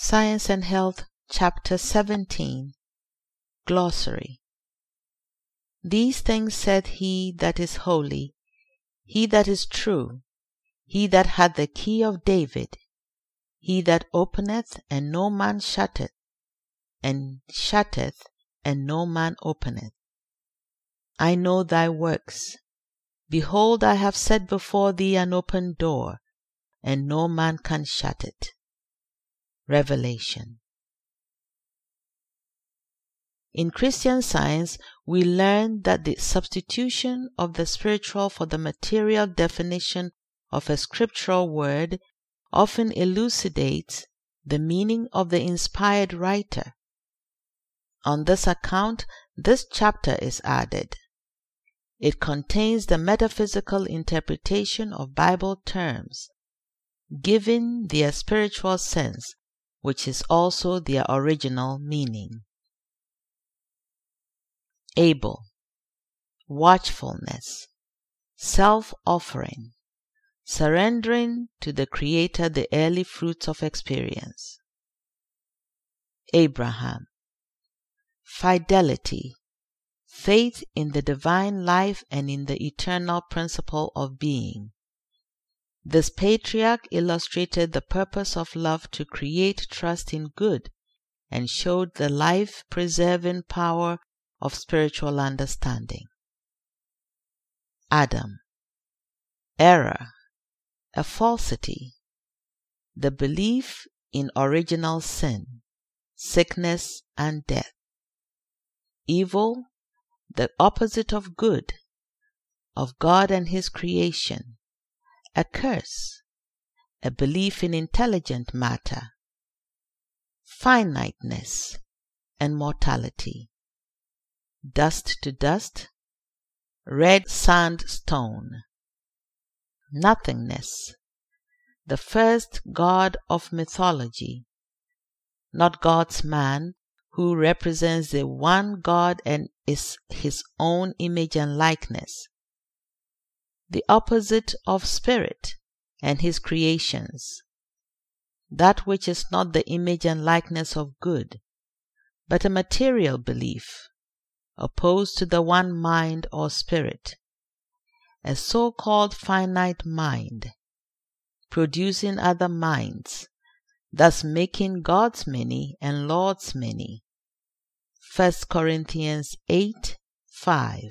Science and Health, Chapter 17, Glossary. These things said he that is holy, he that is true, he that hath the key of David, he that openeth, and no man shutteth, and shutteth, and no man openeth. I know thy works. Behold, I have set before thee an open door, and no man can shut it. Revelation. In Christian Science, we learn that the substitution of the spiritual for the material definition of a scriptural word often elucidates the meaning of the inspired writer. On this account, this chapter is added. It contains the metaphysical interpretation of Bible terms, giving their spiritual sense, which is also their original meaning. Able, watchfulness, self-offering, surrendering to the Creator the early fruits of experience. Abraham, fidelity, faith in the divine life and in the eternal principle of being. This patriarch illustrated the purpose of love to create trust in good and showed the life-preserving power of spiritual understanding. Adam, error, a falsity, the belief in original sin, sickness and death. Evil, the opposite of good, of God and His creation. A curse, a belief in intelligent matter. Finiteness and mortality. Dust to dust, red sandstone. Nothingness, the first god of mythology, not God's man, who represents the one God and is his own image and likeness. The opposite of spirit and his creations, that which is not the image and likeness of good, but a material belief, opposed to the one mind or spirit, a so-called finite mind, producing other minds, thus making God's many and Lord's many. 1 Corinthians 8:5.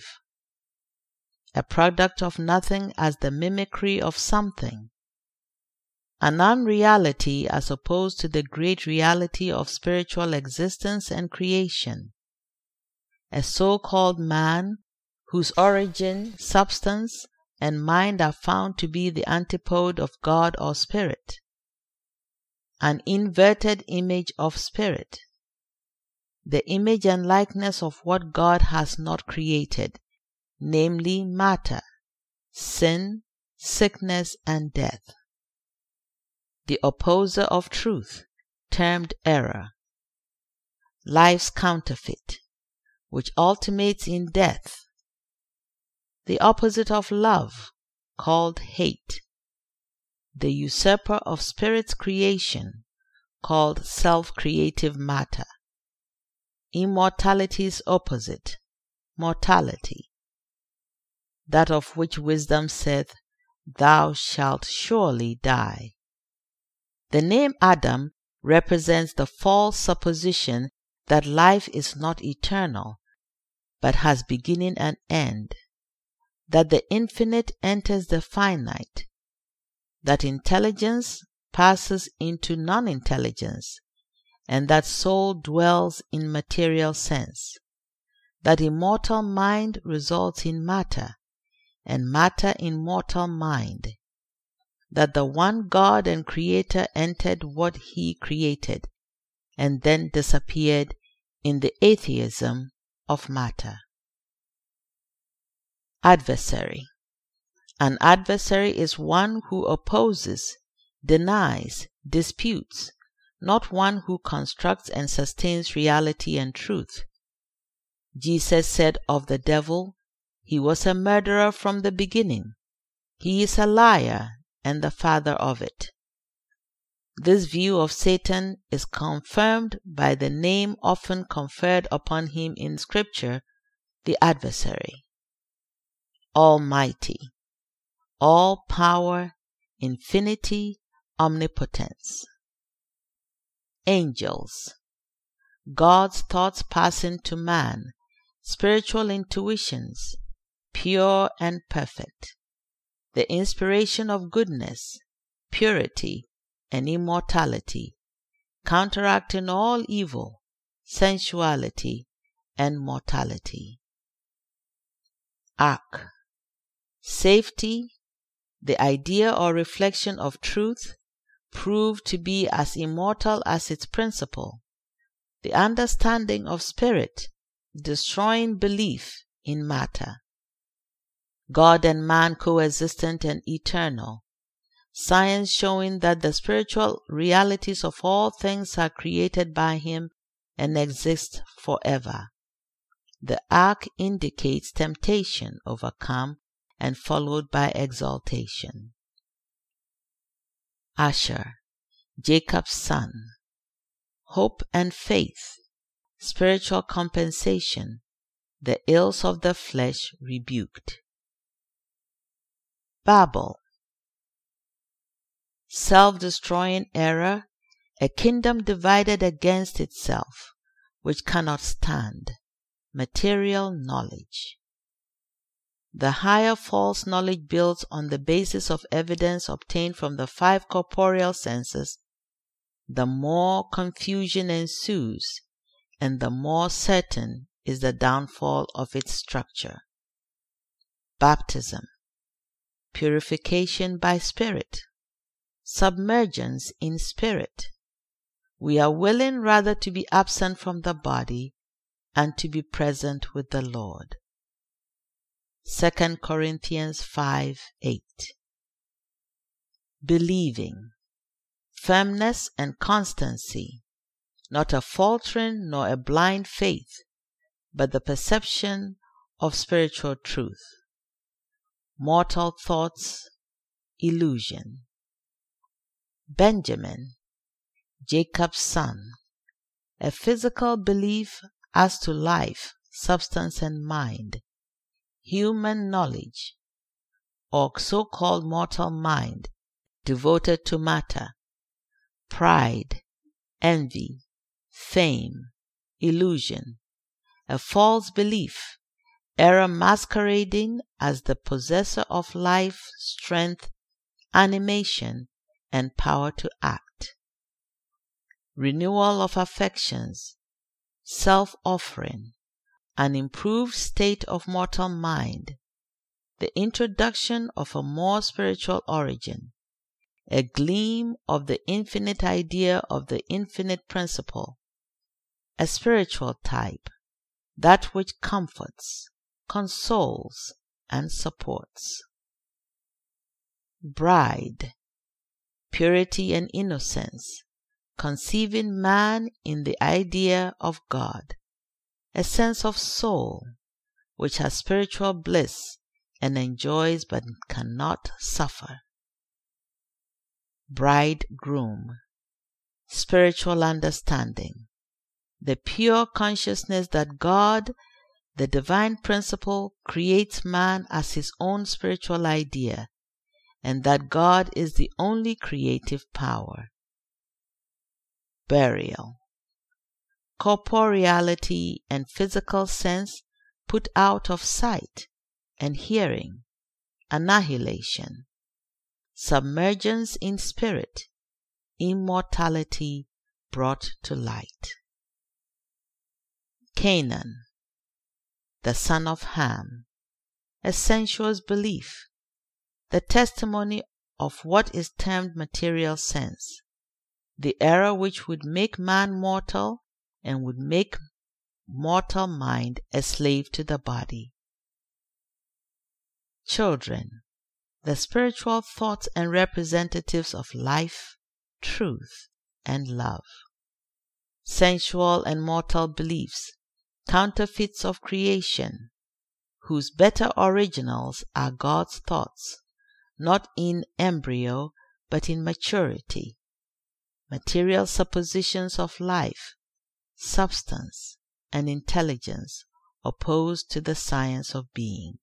A product of nothing as the mimicry of something. An unreality as opposed to the great reality of spiritual existence and creation. A so-called man whose origin, substance, and mind are found to be the antipode of God or spirit. An inverted image of spirit. The image and likeness of what God has not created, namely matter, sin, sickness, and death. The opposer of truth, termed error. Life's counterfeit, which ultimates in death. The opposite of love, called hate. The usurper of spirit's creation, called self-creative matter. Immortality's opposite, mortality. That of which wisdom saith, Thou shalt surely die. The name Adam represents the false supposition that life is not eternal, but has beginning and end, that the infinite enters the finite, that intelligence passes into non-intelligence, and that soul dwells in material sense, that immortal mind results in matter, and matter in mortal mind, that the one God and Creator entered what He created, and then disappeared in the atheism of matter. Adversary. An adversary is one who opposes, denies, disputes, not one who constructs and sustains reality and truth. Jesus said of the devil, He was a murderer from the beginning. He is a liar and the father of it. This view of Satan is confirmed by the name often conferred upon him in Scripture, the adversary. Almighty, all power, infinity, omnipotence. Angels, God's thoughts passing to man, spiritual intuitions, pure and perfect, the inspiration of goodness, purity, and immortality, counteracting all evil, sensuality, and mortality. Ark, safety, the idea or reflection of truth, proved to be as immortal as its principle, the understanding of spirit, destroying belief in matter. God and man coexistent and eternal. Science showing that the spiritual realities of all things are created by him and exist forever. The ark indicates temptation overcome and followed by exaltation. Asher, Jacob's son. Hope and faith, spiritual compensation, the ills of the flesh rebuked. Babel, self-destroying error, a kingdom divided against itself, which cannot stand, material knowledge. The higher false knowledge builds on the basis of evidence obtained from the 5 corporeal senses. The more confusion ensues, and the more certain is the downfall of its structure. Baptism, purification by spirit, submergence in spirit. We are willing rather to be absent from the body and to be present with the Lord. 2 Corinthians 5:8. Believing, firmness and constancy, not a faltering nor a blind faith, but the perception of spiritual truth. Mortal thoughts, illusion. Benjamin, Jacob's son, a physical belief as to life, substance and mind, human knowledge, or so-called mortal mind, devoted to matter, pride, envy, fame, illusion, a false belief, error masquerading as the possessor of life, strength, animation, and power to act. Renewal of affections, self-offering, an improved state of mortal mind, the introduction of a more spiritual origin, a gleam of the infinite idea of the infinite principle, a spiritual type, that which comforts, consoles, and supports. Bride, purity and innocence, conceiving man in the idea of God, a sense of soul which has spiritual bliss and enjoys but cannot suffer. Bridegroom, spiritual understanding, the pure consciousness that God, the divine principle, creates man as his own spiritual idea, and that God is the only creative power. Burial, corporeality and physical sense put out of sight and hearing, annihilation, submergence in spirit, immortality brought to light. Canaan, the son of Ham, a sensuous belief, the testimony of what is termed material sense, the error which would make man mortal and would make mortal mind a slave to the body. Children, the spiritual thoughts and representatives of life, truth, and love. Sensual and mortal beliefs, counterfeits of creation, whose better originals are God's thoughts, not in embryo but in maturity. material suppositions of life, substance, and intelligence opposed to the science of being.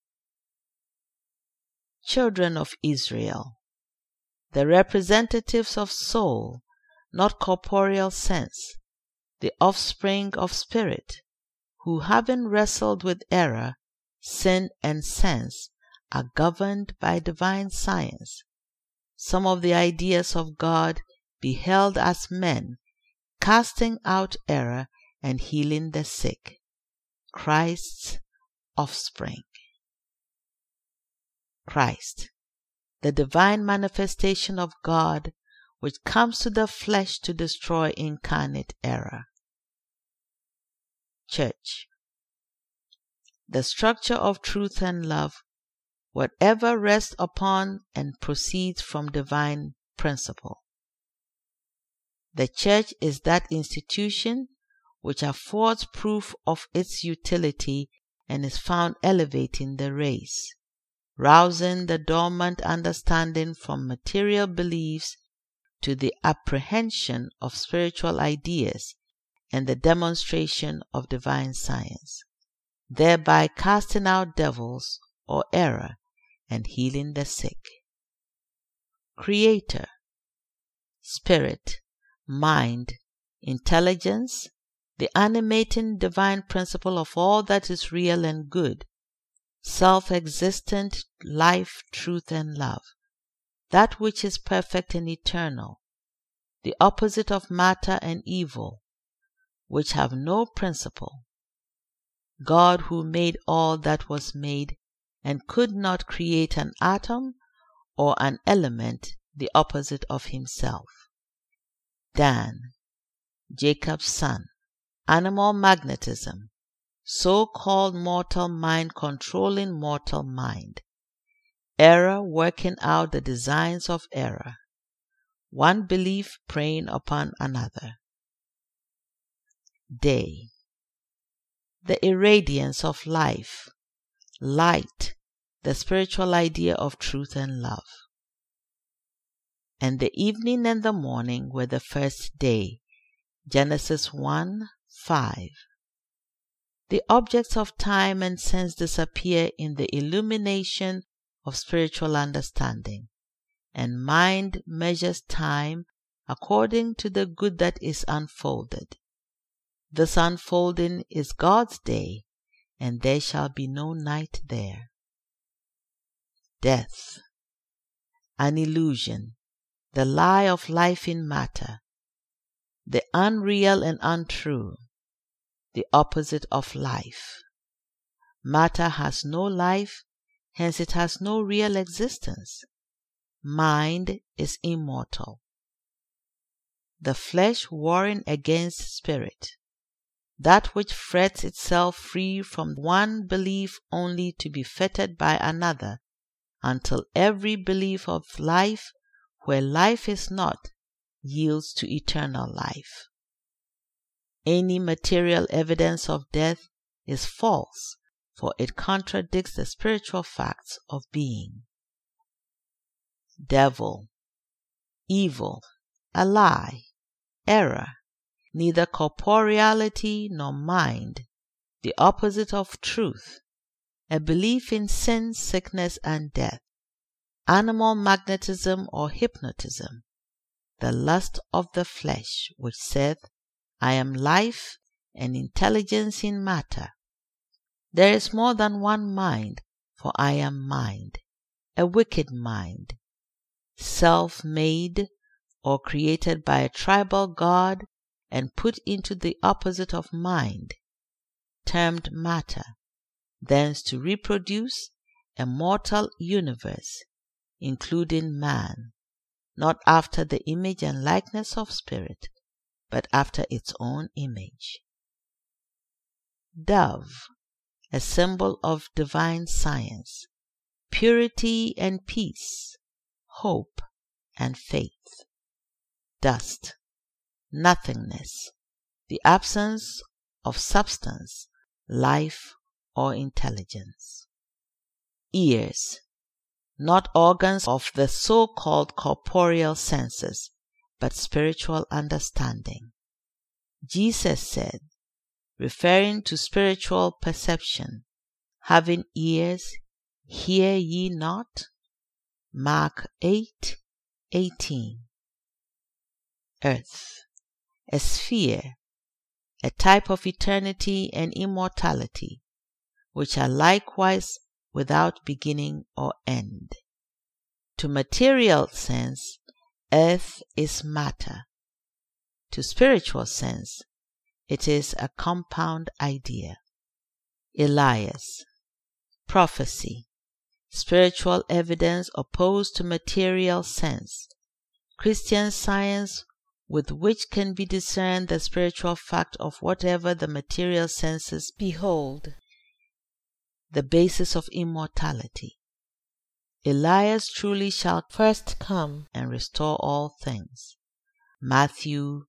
Children of Israel, the representatives of soul, not corporeal sense, the offspring of spirit, who having wrestled with error, sin, and sense, are governed by divine science. Some of the ideas of God beheld as men, casting out error and healing the sick. Christ's offspring. Christ, the divine manifestation of God, which comes to the flesh to destroy incarnate error. Church, the structure of truth and love, whatever rests upon and proceeds from divine principle. The Church is that institution which affords proof of its utility and is found elevating the race, rousing the dormant understanding from material beliefs to the apprehension of spiritual ideas and the demonstration of divine science, thereby casting out devils or error and healing the sick. Creator, spirit, mind, intelligence, the animating divine principle of all that is real and good, self-existent life, truth, and love, that which is perfect and eternal, the opposite of matter and evil, which have no principle. God who made all that was made and could not create an atom or an element the opposite of himself. Dan, Jacob's son, animal magnetism, so-called mortal mind controlling mortal mind, error working out the designs of error, one belief preying upon another. Day, the irradiance of life, light, the spiritual idea of truth and love. And the evening and the morning were the first day. Genesis 1:5. The objects of time and sense disappear in the illumination of spiritual understanding, and mind measures time according to the good that is unfolded. This unfolding is God's day, and there shall be no night there. Death, an illusion, the lie of life in matter, the unreal and untrue, the opposite of life. Matter has no life, hence it has no real existence. Mind is immortal. The flesh warring against spirit, that which frets itself free from one belief only to be fettered by another, until every belief of life, where life is not, yields to eternal life. Any material evidence of death is false, for it contradicts the spiritual facts of being. Devil, evil, a lie, error, neither corporeality nor mind, the opposite of truth, a belief in sin, sickness, and death, animal magnetism or hypnotism, the lust of the flesh, which saith, I am life and intelligence in matter. There is more than one mind, for I am mind, a wicked mind, self-made or created by a tribal god and put into the opposite of mind, termed matter, thence to reproduce a mortal universe, including man, not after the image and likeness of spirit, but after its own image. Dove, a symbol of divine science, purity and peace, hope and faith. Dust, nothingness, the absence of substance, life, or intelligence. Ears, not organs of the so-called corporeal senses, but spiritual understanding. Jesus said, referring to spiritual perception, having ears, hear ye not? Mark 8:18. Earth, a sphere, a type of eternity and immortality, which are likewise without beginning or end. To material sense, earth is matter. To spiritual sense, it is a compound idea. Elias, prophecy, spiritual evidence opposed to material sense. Christian science with which can be discerned the spiritual fact of whatever the material senses behold. The basis of immortality. Elias truly shall first come and restore all things. Matthew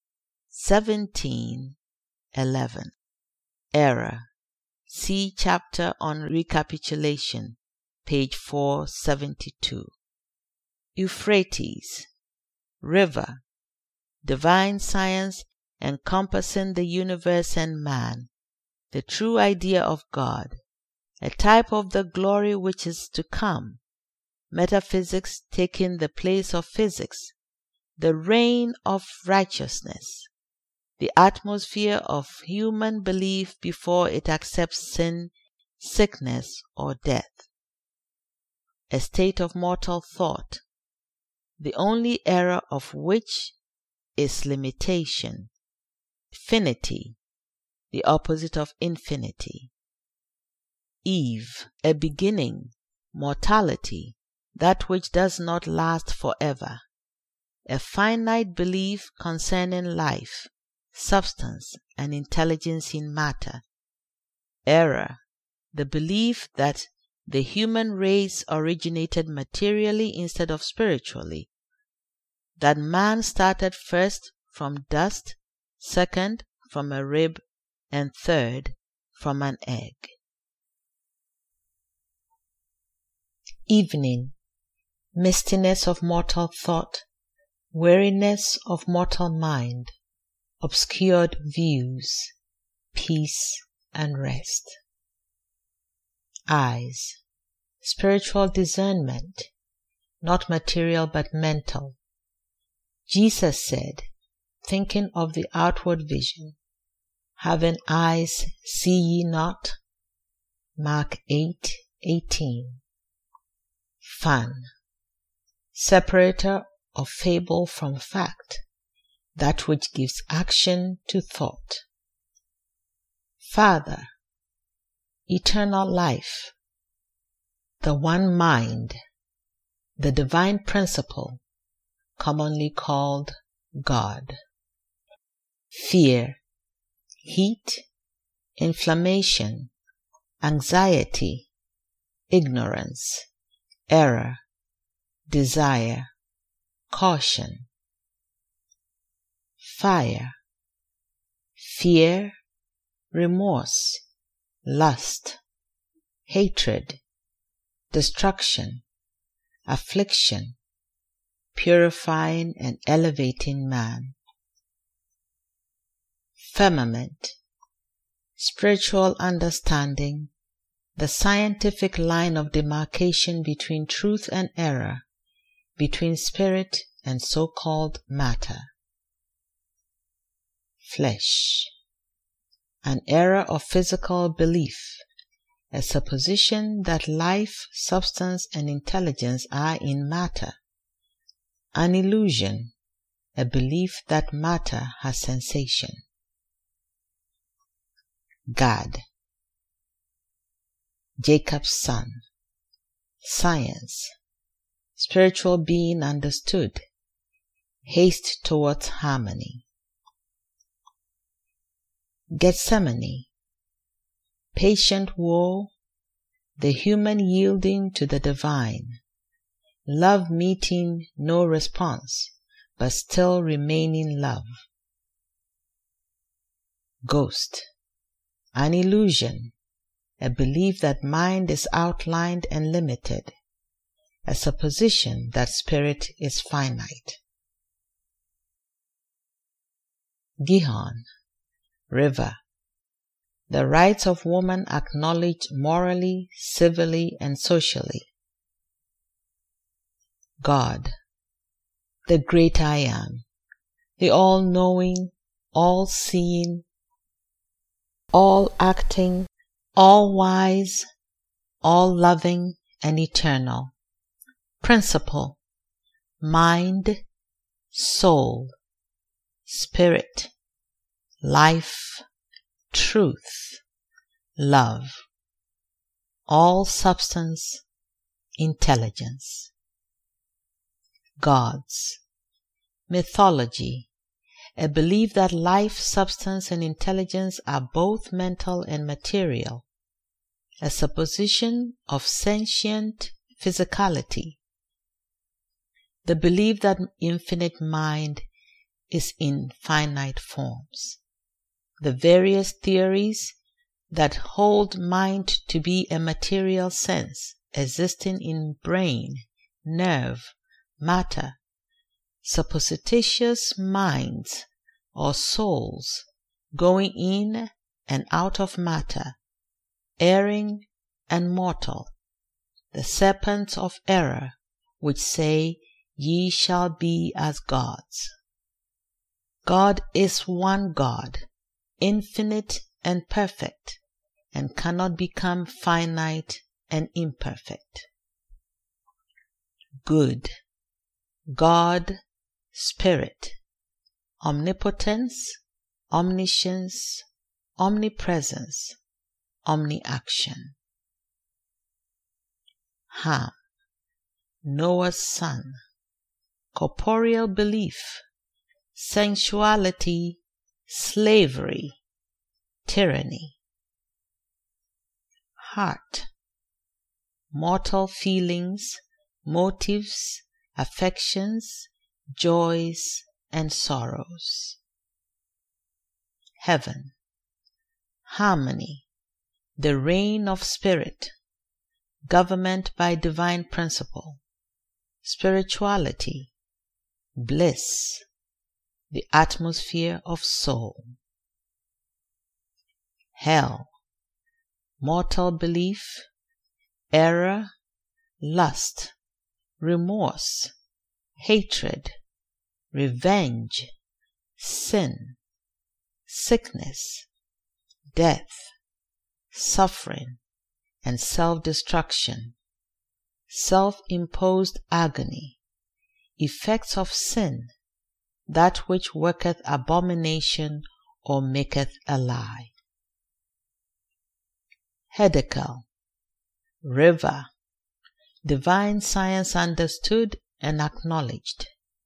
17:11. Error. See chapter on recapitulation, page 472. Euphrates, river, divine science encompassing the universe and man, the true idea of God, a type of the glory which is to come, metaphysics taking the place of physics, the reign of righteousness, the atmosphere of human belief before it accepts sin, sickness, or death, a state of mortal thought, the only error of which is limitation, finity, the opposite of infinity. Eve, a beginning, mortality, that which does not last forever, a finite belief concerning life, substance, and intelligence in matter. Error, the belief that the human race originated materially instead of spiritually, that man started first from dust, second from a rib, and third from an egg. Evening, mistiness of mortal thought, weariness of mortal mind, obscured views, peace and rest. Eyes, spiritual discernment, not material but mental. Jesus said, thinking of the outward vision, having eyes see ye not? Mark 8:18. Fun, separator of fable from fact, that which gives action to thought. Father, eternal life, the one mind, the divine principle, commonly called God. Fear, heat, inflammation, anxiety, ignorance, error, desire, caution. Fire, fear, remorse, lust, hatred, destruction, affliction, purifying and elevating man. Firmament, spiritual understanding, the scientific line of demarcation between truth and error, between spirit and so-called matter. Flesh, an error of physical belief, a supposition that life, substance, and intelligence are in matter, an illusion, a belief that matter has sensation. Gad, Jacob's son, science, spiritual being understood, haste towards harmony. Gethsemane, patient woe, the human yielding to the divine, love meeting no response, but still remaining love. Ghost, an illusion, a belief that mind is outlined and limited, a supposition that spirit is finite. Gihon, river. The rights of woman acknowledged morally, civilly, and socially. God, the great I Am, the all-knowing, all-seeing, all-acting, all-wise, all-loving, and eternal. Principle, mind, soul, spirit, life, truth, love, all substance, intelligence. Gods. Mythology, a belief that life, substance, and intelligence are both mental and material, a supposition of sentient physicality, the belief that infinite mind is in finite forms, the various theories that hold mind to be a material sense existing in brain, nerve, matter, supposititious minds or souls going in and out of matter, erring and mortal, the serpents of error which say, "Ye shall be as gods." God is one God, infinite and perfect, and cannot become finite and imperfect. Good. God, Spirit, omnipotence, omniscience, omnipresence, omniaction. Ham, Noah's son, corporeal belief, sensuality, slavery, tyranny. Heart, mortal feelings, motives, affections, joys, and sorrows. Heaven, harmony, the reign of spirit, government by divine principle, spirituality, bliss, the atmosphere of soul. Hell, mortal belief, error, lust, remorse, hatred, revenge, sin, sickness, death, suffering, and self-destruction, self-imposed agony, effects of sin, that which worketh abomination or maketh a lie. Hedekel, river, divine science understood and acknowledged.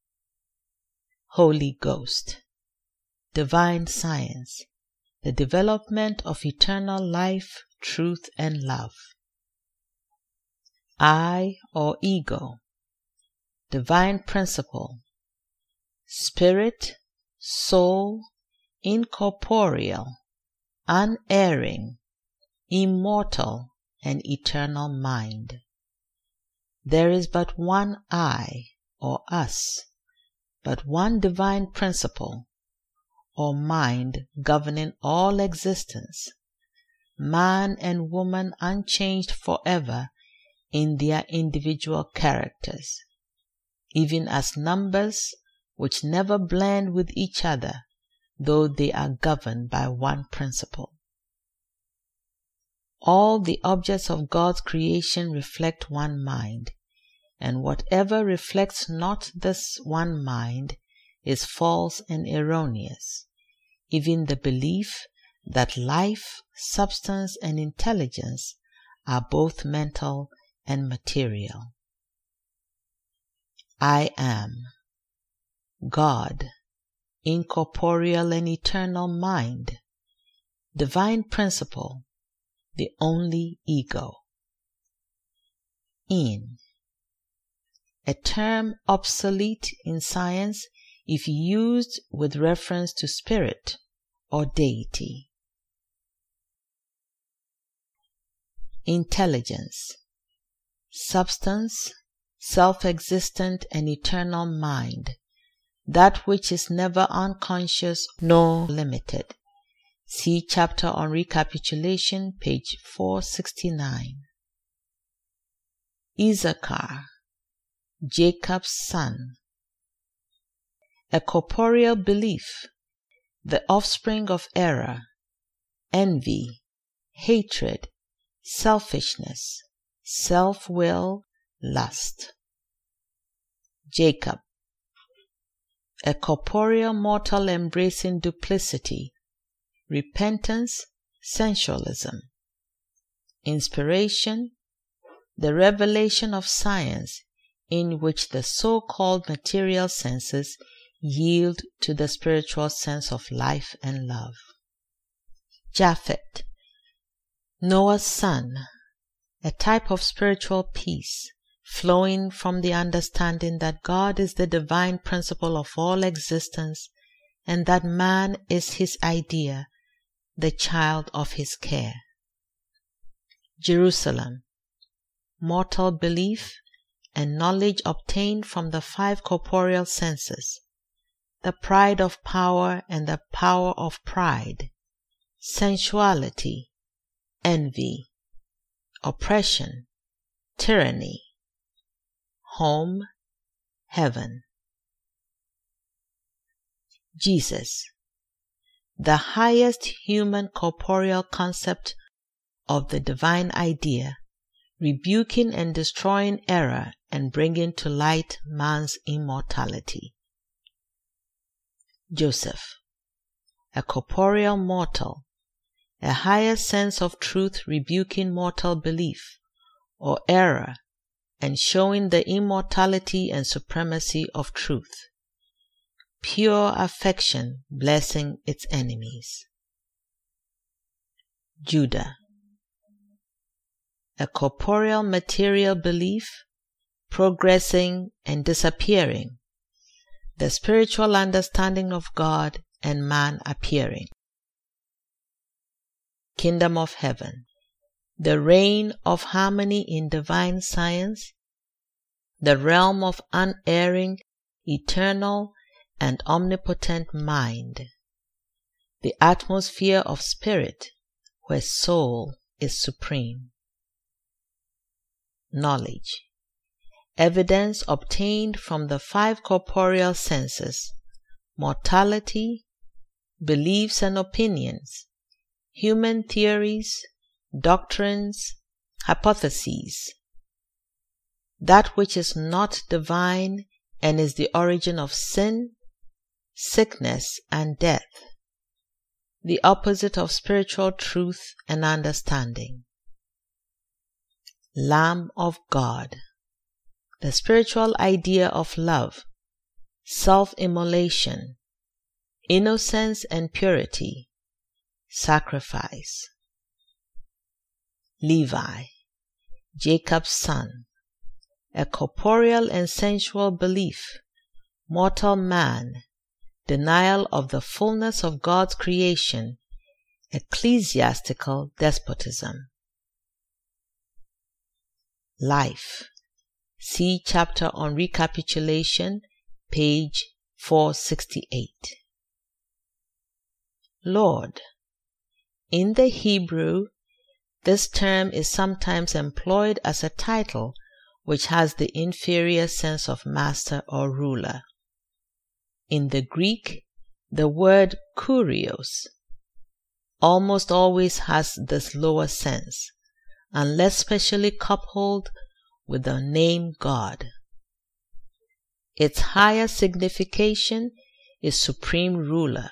Holy Ghost, divine science, the development of eternal life, truth, and love. I or ego, divine principle, spirit, soul, incorporeal, unerring, immortal, and eternal mind. There is but one I, or us, but one divine principle, or mind governing all existence, man and woman unchanged forever in their individual characters, even as numbers which never blend with each other, though they are governed by one principle. All the objects of God's creation reflect one mind, and whatever reflects not this one mind is false and erroneous, even the belief that life, substance, and intelligence are both mental and material. I am God, incorporeal and eternal mind, divine principle, the only ego. In, a term obsolete in science if used with reference to spirit or deity. Intelligence, substance, self-existent and eternal mind, that which is never unconscious nor limited. See chapter on recapitulation, page 469. Issachar, Jacob's son. A corporeal belief, the offspring of error, envy, hatred, selfishness, self-will, lust. Jacob, a corporeal mortal embracing duplicity, repentance, sensualism. Inspiration, the revelation of science in which the so-called material senses yield to the spiritual sense of life and love. Japhet, Noah's son, a type of spiritual peace flowing from the understanding that God is the divine principle of all existence and that man is his idea, the child of his care. Jerusalem, mortal belief and knowledge obtained from the 5 corporeal senses, the pride of power and the power of pride, sensuality, envy, oppression, tyranny. Home, heaven. Jesus, the highest human corporeal concept of the divine idea, rebuking and destroying error and bringing to light man's immortality. Joseph, a corporeal mortal, a higher sense of truth rebuking mortal belief or error and showing the immortality and supremacy of truth. Pure affection blessing its enemies. Judah, a corporeal material belief progressing and disappearing, the spiritual understanding of God and man appearing. Kingdom of heaven, the reign of harmony in divine science, the realm of unerring, eternal, and omnipotent mind, the atmosphere of spirit where soul is supreme. Knowledge, evidence obtained from the 5 corporeal senses, mortality, beliefs and opinions, human theories, doctrines, hypotheses, that which is not divine and is the origin of sin, sickness, and death, the opposite of spiritual truth and understanding. Lamb of God, the spiritual idea of love, self-immolation, innocence and purity, sacrifice. Levi, Jacob's son, a corporeal and sensual belief, mortal man, denial of the fullness of God's creation, ecclesiastical despotism. Life, see chapter on recapitulation, page 468. Lord, in the Hebrew, this term is sometimes employed as a title which has the inferior sense of master or ruler. In the Greek, the word kurios almost always has this lower sense, unless specially coupled with the name God. Its higher signification is supreme ruler.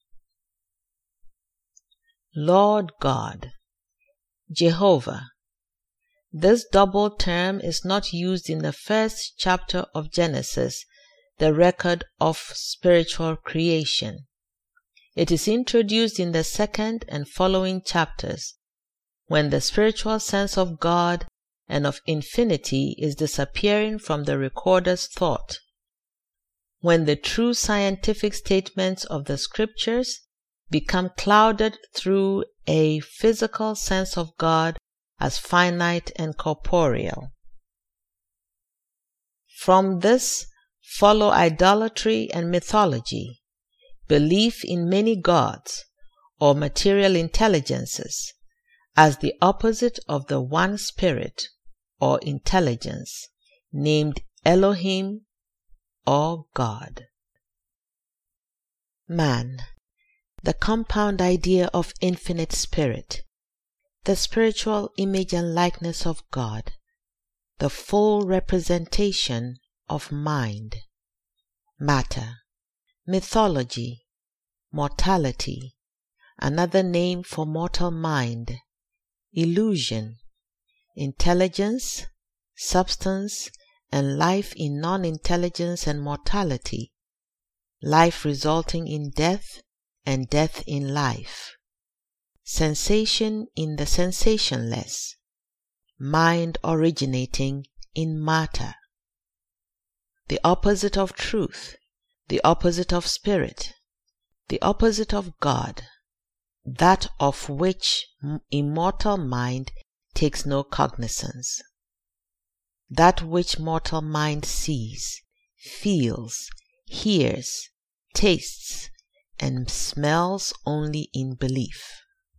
Lord God, Jehovah. This double term is not used in the first chapter of Genesis, the record of spiritual creation. It is introduced in the second and following chapters, when the spiritual sense of God and of infinity is disappearing from the recorder's thought, when the true scientific statements of the scriptures become clouded through a physical sense of God as finite and corporeal. From this follow idolatry and mythology, belief in many gods or material intelligences as the opposite of the one spirit or intelligence named Elohim or God. Man, the compound idea of infinite spirit, the spiritual image and likeness of God, the full representation of mind. Matter, mythology, mortality, another name for mortal mind, illusion, intelligence, substance, and life in non-intelligence and mortality, life resulting in death and death in life, sensation in the sensationless, mind originating in matter. The opposite of truth, the opposite of spirit, the opposite of God, that of which immortal mind takes no cognizance, that which mortal mind sees, feels, hears, tastes, and smells only in belief.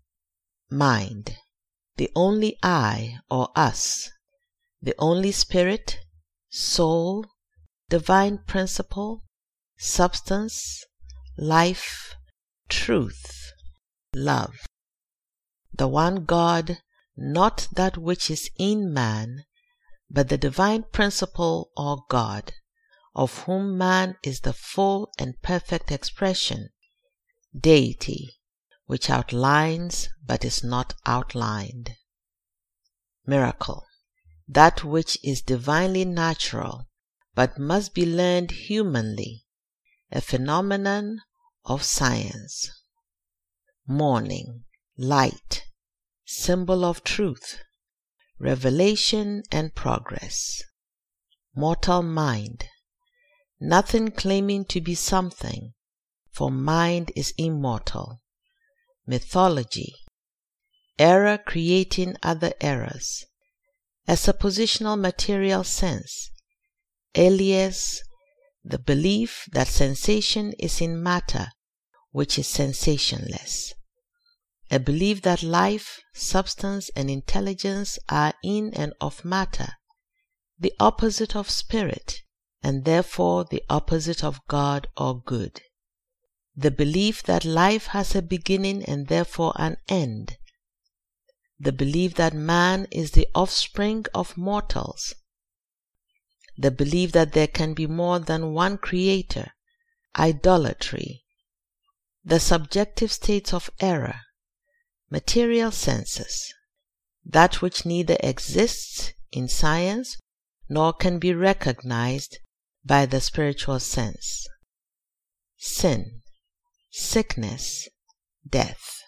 Mind, the only I or us, the only spirit, soul, divine principle, substance, life, truth, love. The one God, not that which is in man, but the divine principle or God, of whom man is the full and perfect expression, deity, which outlines but is not outlined. Miracle, that which is divinely natural but must be learned humanly, a phenomenon of science. Morning, light, symbol of truth, revelation and progress. Mortal mind, nothing claiming to be something, for mind is immortal. Mythology, error creating other errors, a suppositional material sense, alias the belief that sensation is in matter which is sensationless, a belief that life, substance, and intelligence are in and of matter, the opposite of spirit, and therefore the opposite of God or good. The belief that life has a beginning and therefore an end. The belief that man is the offspring of mortals. The belief that there can be more than one creator. Idolatry. The subjective states of error. Material senses. That which neither exists in science nor can be recognized by the spiritual sense. Sin, sickness, death.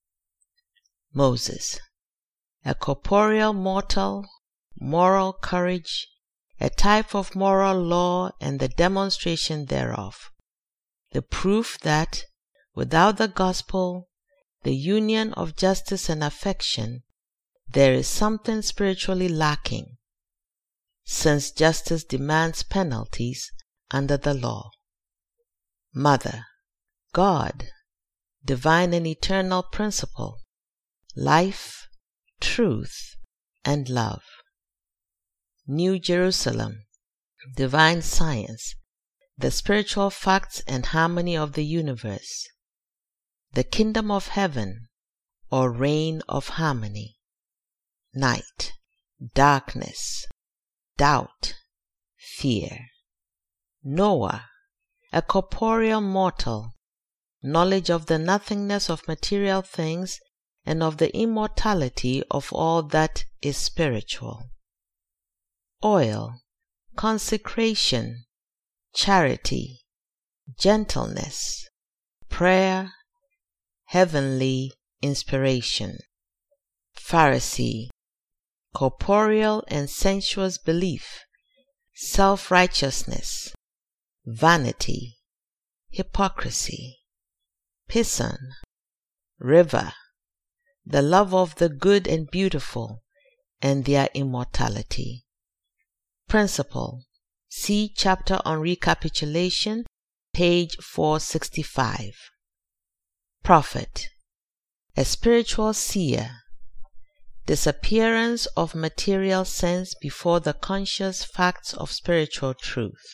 Moses, a corporeal mortal, moral courage, a type of moral law and the demonstration thereof, the proof that, without the gospel, the union of justice and affection, there is something spiritually lacking, since justice demands penalties under the law. Mother, God, divine and eternal principle, life, truth, and love. New Jerusalem, divine science, the spiritual facts and harmony of the universe. The kingdom of heaven, or reign of harmony. Night, darkness, doubt, fear. Noah, a corporeal mortal, knowledge of the nothingness of material things and of the immortality of all that is spiritual. Oil, consecration, charity, gentleness, prayer, heavenly inspiration. Pharisee, corporeal and sensuous belief, self-righteousness, vanity, hypocrisy. Pison, river, the love of the good and beautiful and their immortality. Principle, See chapter on recapitulation, page 465. Prophet, a spiritual seer, disappearance of material sense before the conscious facts of spiritual truth.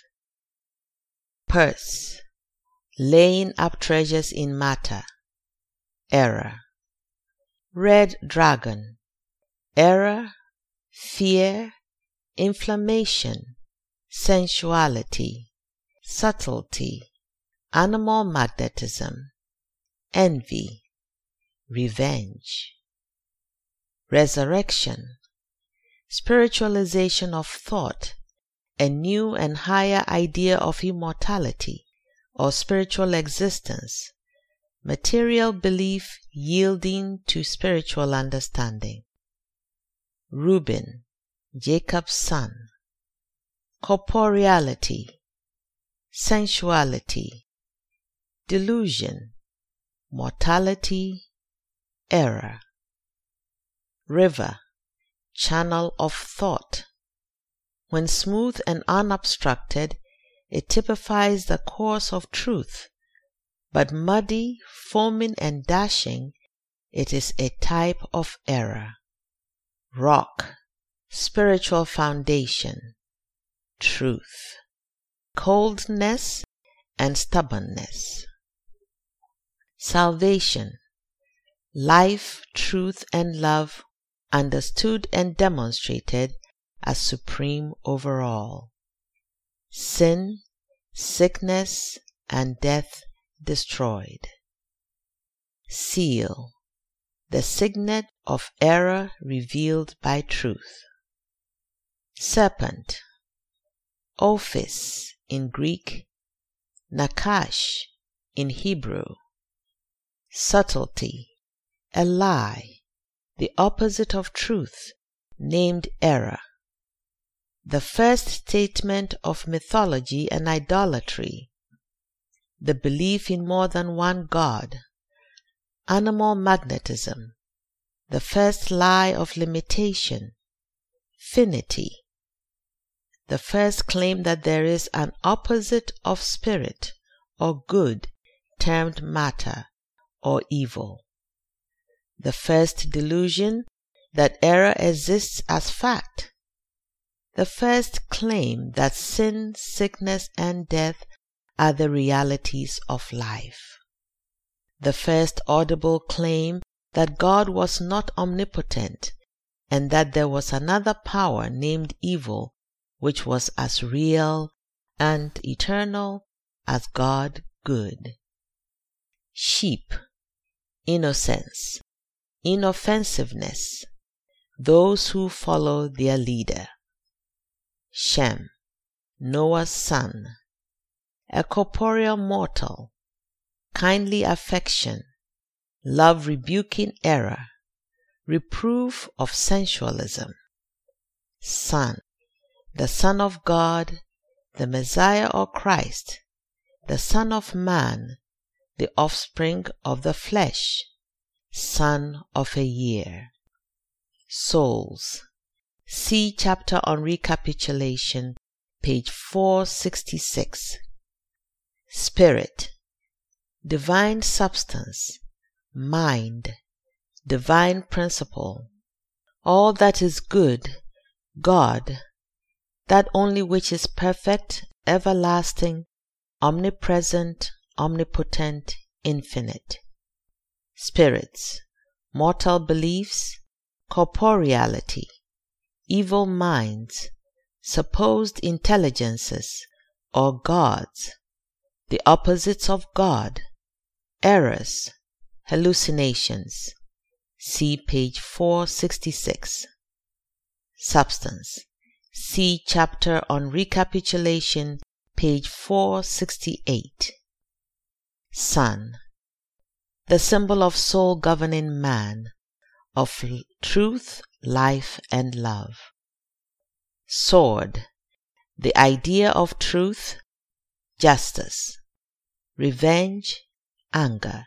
Purse, laying up treasures in matter, error. Red dragon, error, fear, inflammation, sensuality, subtlety, animal magnetism, envy, revenge. Resurrection, spiritualization of thought, a new and higher idea of immortality or spiritual existence, material belief yielding to spiritual understanding. Reuben, Jacob's son, corporeality, sensuality, delusion, mortality, error. River, channel of thought. When smooth and unobstructed, it typifies the course of truth, but muddy, foaming and dashing, it is a type of error. Rock, spiritual foundation, truth, coldness and stubbornness. Salvation, life, truth and love understood and demonstrated as supreme over all. Sin, sickness and death destroyed. Seal, the signet of error revealed by truth. Serpent, Ophis in Greek, Nakash in Hebrew. Subtlety, a lie, the opposite of truth, named error. The first statement of mythology and idolatry. The belief in more than one God. Animal magnetism, the first lie of limitation. Finity, the first claim that there is an opposite of spirit or good termed matter or evil. The first delusion that error exists as fact. The first claim that sin, sickness and death are the realities of life. The first audible claim that God was not omnipotent and that there was another power named evil which was as real and eternal as God good. Sheep, innocence, inoffensiveness, those who follow their leader. Shem, Noah's son, a corporeal mortal, kindly affection, love rebuking error, reproof of sensualism. Son, the Son of God, the Messiah or Christ, the Son of Man, the offspring of the flesh, son of a year. Souls, see chapter on recapitulation, page 466. Spirit, divine substance, mind, divine principle, all that is good, God, that only which is perfect, everlasting, omnipresent, omnipotent, infinite. Spirits, mortal beliefs, corporeality, evil minds, supposed intelligences, or gods, the opposites of God, errors, hallucinations. See page 466. Substance, see chapter on recapitulation, page 468. Sun, the symbol of soul governing man, of truth, life, and love. Sword, the idea of truth, justice, revenge, anger.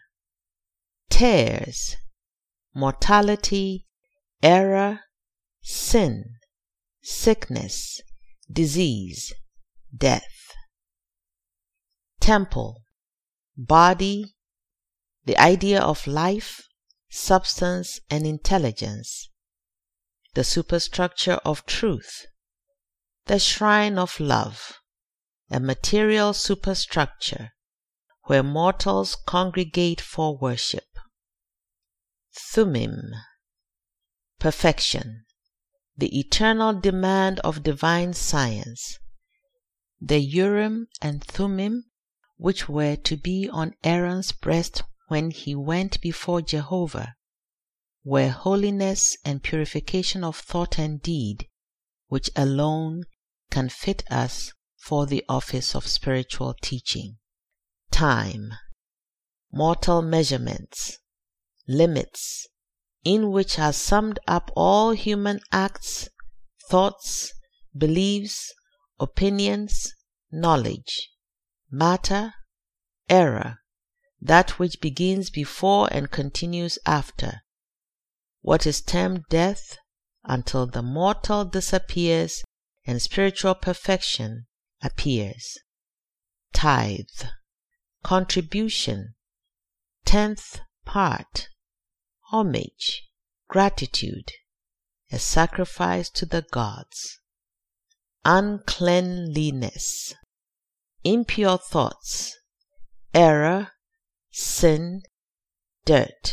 Tares, mortality, error, sin, sickness, disease, death. Temple, body, the idea of life, substance, and intelligence. The superstructure of truth, the shrine of love, a material superstructure where mortals congregate for worship. Thummim, perfection, the eternal demand of divine science. The Urim and Thummim, which were to be on Aaron's breast when he went before Jehovah, were holiness and purification of thought and deed, which alone can fit us for the office of spiritual teaching. Time, mortal measurements, limits, in which are summed up all human acts, thoughts, beliefs, opinions, knowledge, matter, error, that which begins before and continues after, what is termed death, until the mortal disappears and spiritual perfection appears. Tithe, contribution, 10th part, homage, gratitude, a sacrifice to the gods. Uncleanliness, impure thoughts, error, sin, dirt.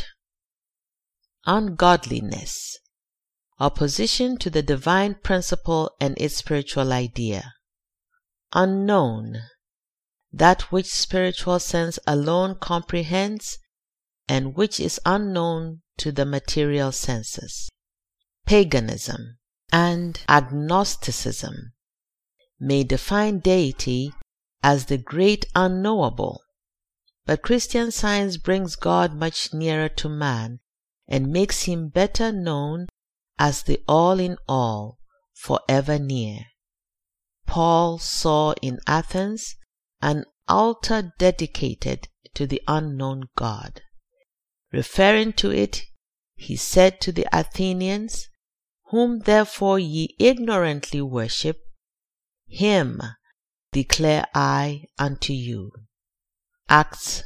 Ungodliness, opposition to the divine principle and its spiritual idea. Unknown, that which spiritual sense alone comprehends and which is unknown to the material senses. Paganism and agnosticism may define deity as the great unknowable, but Christian Science brings God much nearer to man and makes him better known as the all-in-all, forever near. Paul saw in Athens an altar dedicated to the unknown God. Referring to it, he said to the Athenians, "Whom therefore ye ignorantly worship, him declare I unto you." Acts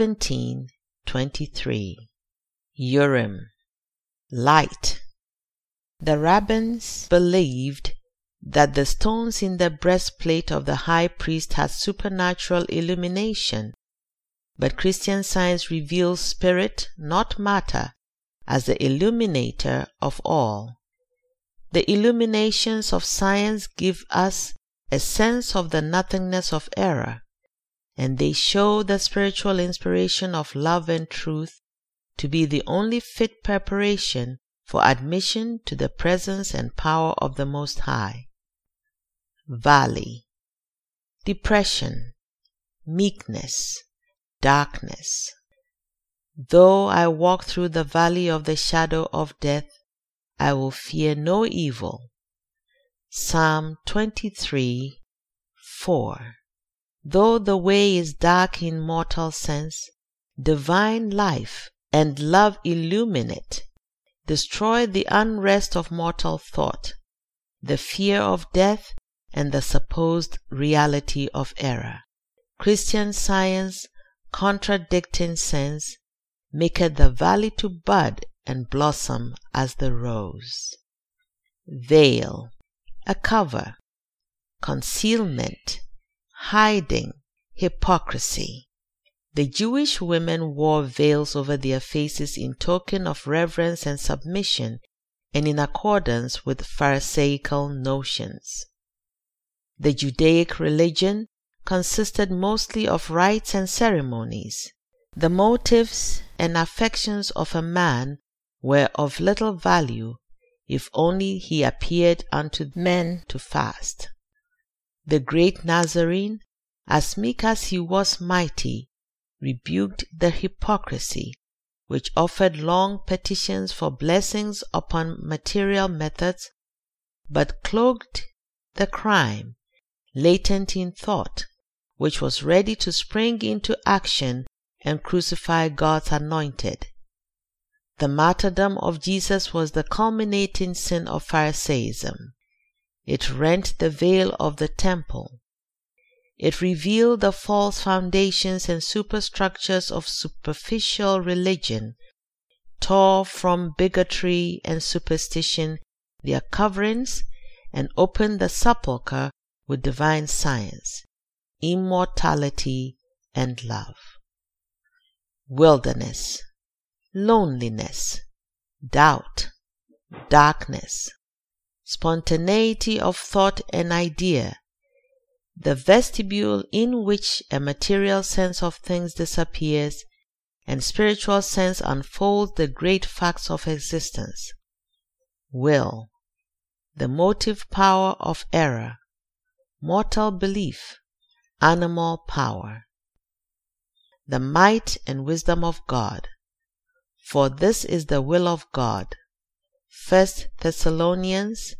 17:23. Urim, light. The rabbins believed that the stones in the breastplate of the high priest had supernatural illumination, but Christian Science reveals spirit, not matter, as the illuminator of all. The illuminations of science give us a sense of the nothingness of error, and they show the spiritual inspiration of love and truth to be the only fit preparation for admission to the presence and power of the Most High. Valley, depression, meekness, darkness. Though I walk through the valley of the shadow of death, I will fear no evil. Psalm 23:4. Though the way is dark in mortal sense, divine life and love illumine it, destroy the unrest of mortal thought, the fear of death, and the supposed reality of error. Christian Science, contradicting sense, maketh the valley to bud and blossom as the rose. Veil, a cover, concealment, hiding, hypocrisy. The Jewish women wore veils over their faces in token of reverence and submission, and in accordance with Pharisaical notions. The Judaic religion consisted mostly of rites and ceremonies. The motives and affections of a man were of little value if only he appeared unto men to fast. The great Nazarene, as meek as he was mighty, rebuked the hypocrisy which offered long petitions for blessings upon material methods, but cloaked the crime, latent in thought, which was ready to spring into action and crucify God's anointed. The martyrdom of Jesus was the culminating sin of Pharisaism. It rent the veil of the temple. It revealed the false foundations and superstructures of superficial religion, tore from bigotry and superstition their coverings, and opened the sepulchre with divine science, immortality, and love. Wilderness, loneliness, doubt, darkness, spontaneity of thought and idea, the vestibule in which a material sense of things disappears and spiritual sense unfolds the great facts of existence. Will, the motive power of error, mortal belief, animal power. The might and wisdom of God. For this is the will of God. 1 Thessalonians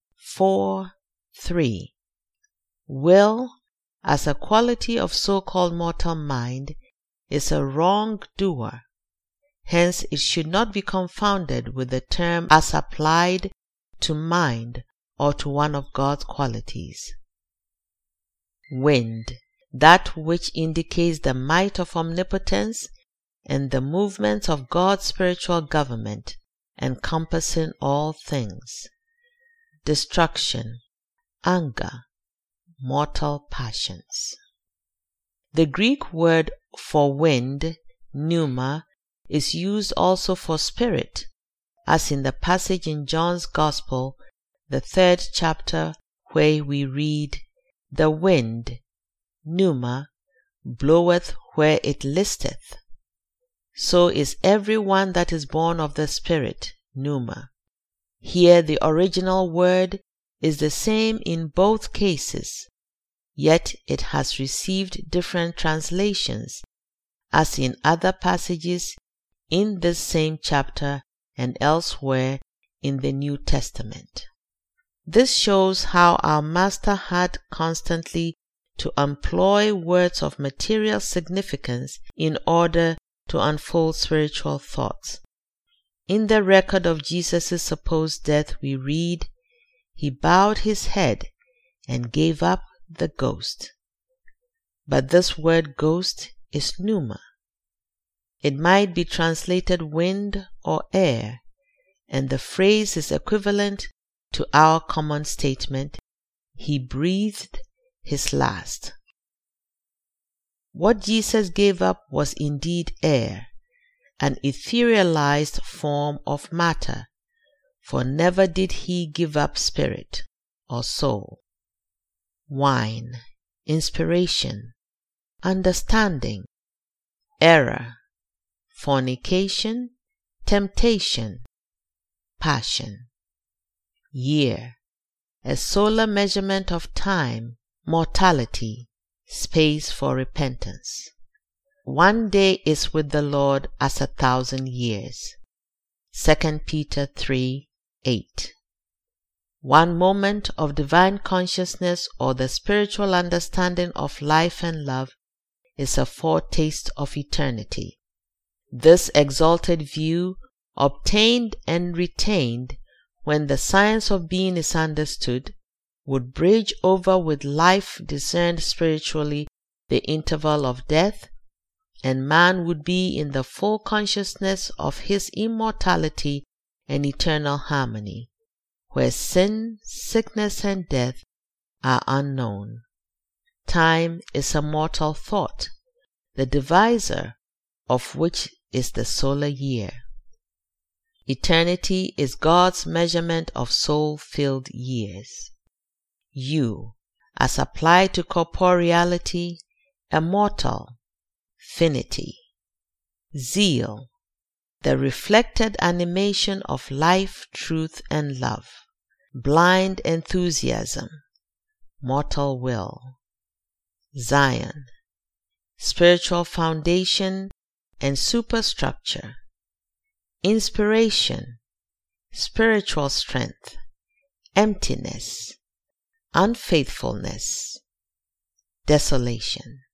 4:3. Will, as a quality of so-called mortal mind, is a wrong-doer. Hence it should not be confounded with the term as applied to mind or to one of God's qualities. Wind, that which indicates the might of omnipotence and the movements of God's spiritual government, encompassing all things. Destruction, anger, mortal passions. The Greek word for wind, pneuma, is used also for spirit, as in the passage in John's Gospel, the 3rd chapter, where we read, "The wind, pneuma, bloweth where it listeth. So is every one that is born of the Spirit, pneuma." Here the original word is the same in both cases, yet it has received different translations, as in other passages in this same chapter and elsewhere in the New Testament. This shows how our Master had constantly to employ words of material significance in order to unfold spiritual thoughts. In the record of Jesus' supposed death we read, "He bowed his head and gave up the ghost." But this word ghost is pneuma. It might be translated wind or air, and the phrase is equivalent to our common statement, "He breathed his last." What Jesus gave up was indeed air, an etherealized form of matter, for never did he give up spirit or soul. Wine, inspiration, understanding, error, fornication, temptation, passion. Year, a solar measurement of time, mortality, space for repentance. One day is with the Lord as 1,000 years. 2 Peter 3:8. One moment of divine consciousness or the spiritual understanding of life and love is a foretaste of eternity. This exalted view, obtained and retained when the science of being is understood, would bridge over with life discerned spiritually the interval of death, and man would be in the full consciousness of his immortality and eternal harmony, where sin, sickness, and death are unknown. Time is a mortal thought, the divisor of which is the solar year. Eternity is God's measurement of soul-filled years. You, as applied to corporeality, a mortal, finity. Zeal, the reflected animation of life, truth, and love. Blind enthusiasm, mortal will. Zion, spiritual foundation and superstructure. Inspiration, spiritual strength. Emptiness, unfaithfulness, desolation.